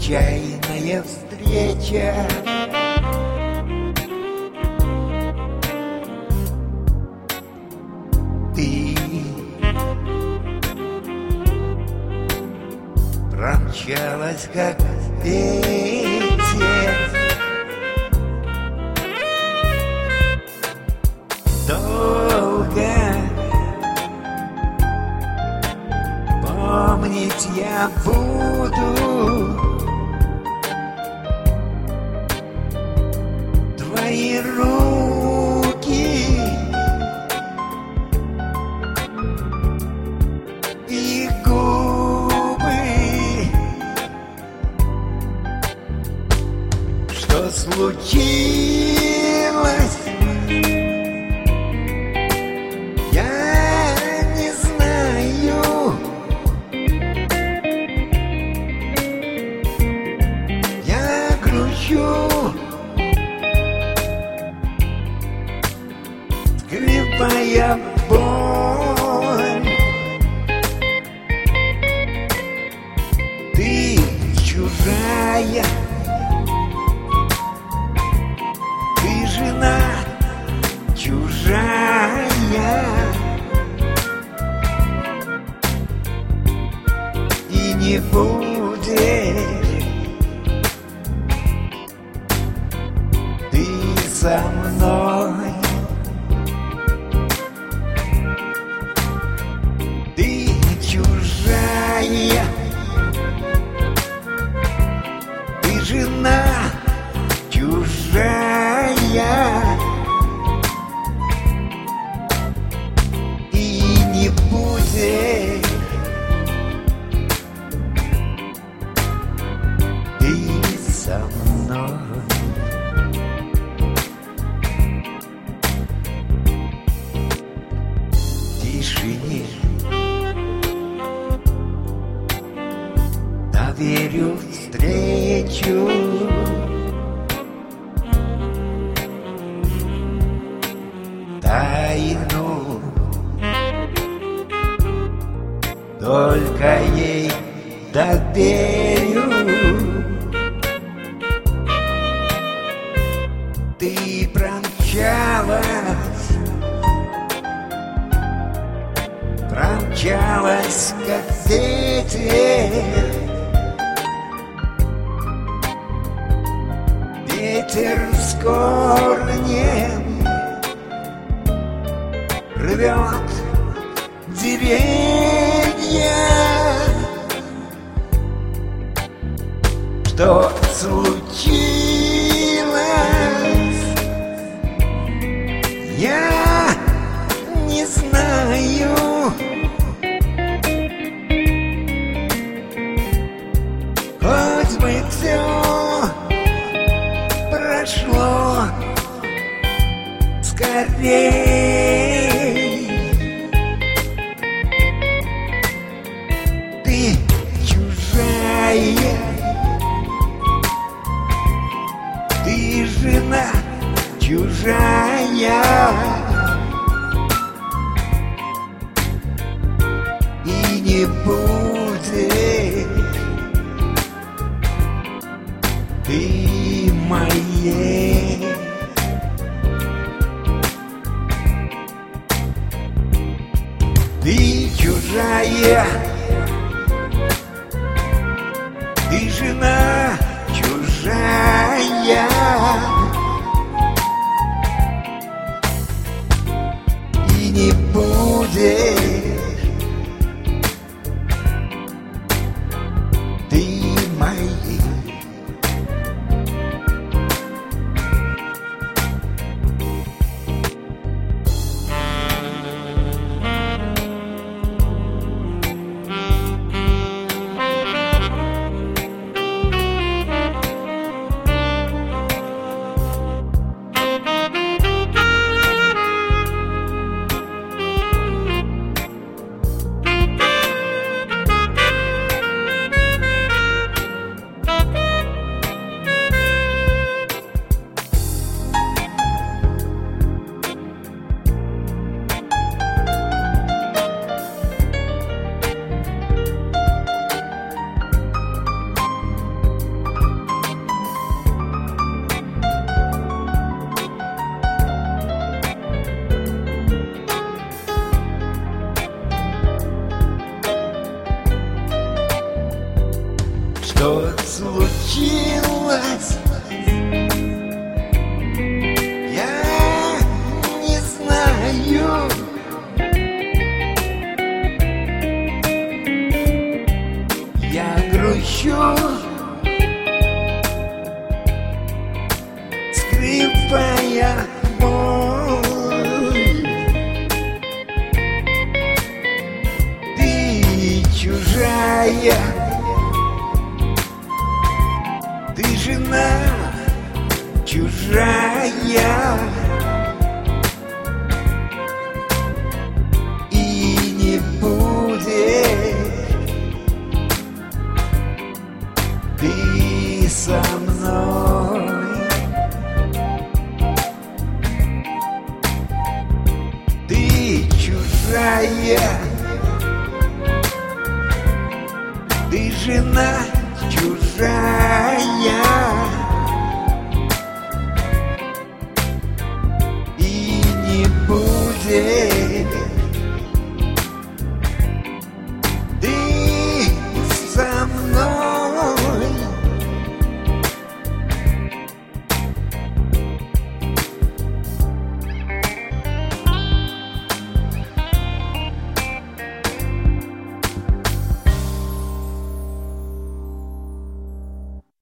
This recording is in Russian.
случайная встреча. Ты промчалась, как ветер, долго помнить я буду твои руки и губы. Что случилось? Скрывая боль, ты чужая, ты жена чужая, и не будешь ты со мной. Ты чужая, ты жена чужая, и не будешь ты со мной. В тишине доверю встречу, тайну только ей доверю. Ты промчалась, как ветер, ветер с корнем рвет деревья. Что случилось? Я не знаю. Хоть бы все прошло скорей. Ты чужая, ты жена чужая, и не будешь ты моей. Ты чужая, ты жена чужая, и не будешь ты моей. что случилось, я не знаю. Я грущу, скрипая боль. Ты чужая, ты жена чужая, и не будет ты со мной. Ты чужая, ты жена